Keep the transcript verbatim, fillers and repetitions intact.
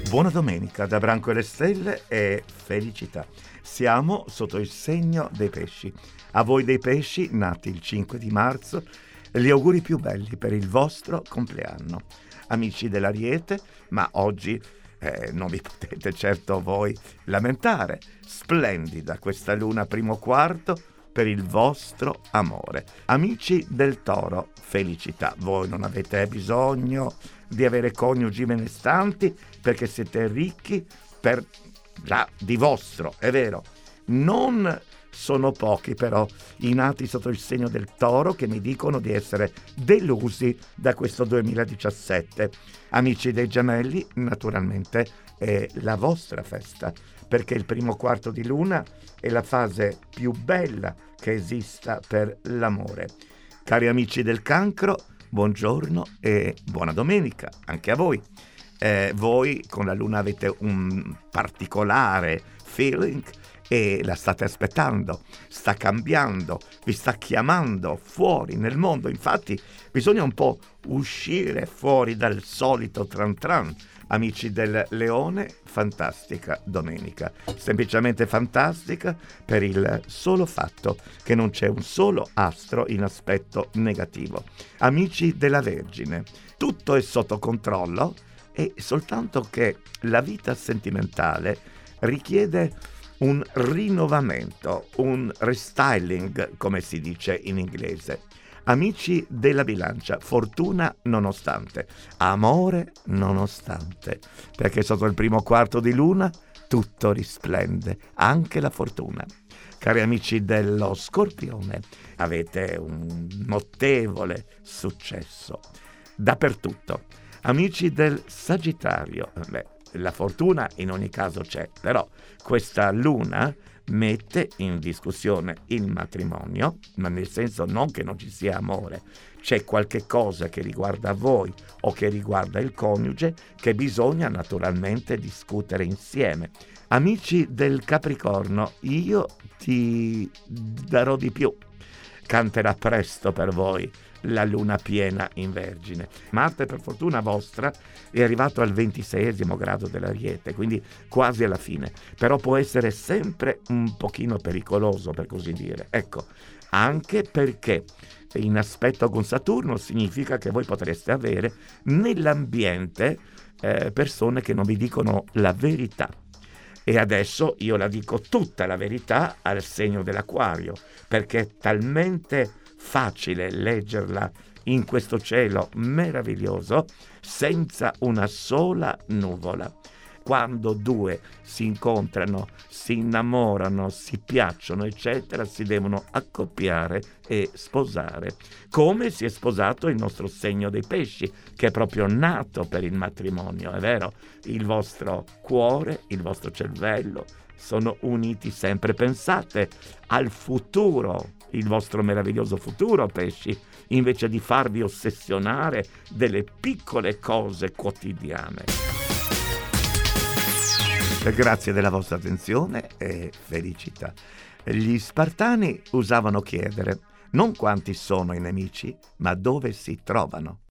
Buona domenica da Branco e le Stelle e felicità. Siamo sotto il segno dei pesci. A voi dei pesci, nati il cinque di marzo, gli auguri più belli per il vostro compleanno. Amici dell'Ariete, ma oggi eh, non vi potete certo voi lamentare. Splendida questa luna primo quarto per il vostro amore. Amici del Toro, felicità. Voi non avete bisogno di avere coniugi benestanti perché siete ricchi per già di vostro, è vero. Non sono pochi però i nati sotto il segno del Toro che mi dicono di essere delusi da questo duemiladiciassette. Amici dei Gemelli, naturalmente è la vostra festa, perché il primo quarto di luna è la fase più bella che esista per l'amore. Cari amici del Cancro, buongiorno e buona domenica anche a voi. Eh, voi con la luna avete un particolare feeling e la state aspettando, sta cambiando, vi sta chiamando fuori nel mondo. Infatti bisogna un po' uscire fuori dal solito tran tran. Amici del Leone, fantastica domenica, semplicemente fantastica per il solo fatto che non c'è un solo astro in aspetto negativo. Amici della Vergine, tutto è sotto controllo e soltanto che la vita sentimentale richiede un rinnovamento, un restyling, come si dice in inglese. Amici della Bilancia, fortuna nonostante, amore nonostante, perché sotto il primo quarto di luna tutto risplende, anche la fortuna. Cari amici dello Scorpione, avete un notevole successo dappertutto. Amici del Sagittario, beh, la fortuna in ogni caso c'è, però questa luna mette in discussione il matrimonio, ma nel senso non che non ci sia amore, c'è qualche cosa che riguarda voi o che riguarda il coniuge che bisogna naturalmente discutere insieme. Amici del Capricorno, io ti darò di più. Canterà presto per voi la luna piena in Vergine. Marte, per fortuna vostra, è arrivato al ventiseiesimo grado dell'Ariete, quindi quasi alla fine, però può essere sempre un pochino pericoloso, per così dire. Ecco, anche perché in aspetto con Saturno significa che voi potreste avere nell'ambiente eh, persone che non vi dicono la verità. E adesso io la dico tutta la verità al segno dell'Acquario, perché è talmente facile leggerla in questo cielo meraviglioso senza una sola nuvola. Quando due si incontrano, si innamorano, si piacciono, eccetera, si devono accoppiare e sposare. Come si è sposato il nostro segno dei pesci, che è proprio nato per il matrimonio, è vero? Il vostro cuore, il vostro cervello sono uniti sempre. Pensate al futuro, il vostro meraviglioso futuro, pesci, invece di farvi ossessionare delle piccole cose quotidiane. Grazie della vostra attenzione e felicità. Gli Spartani usavano chiedere non quanti sono i nemici, ma dove si trovano.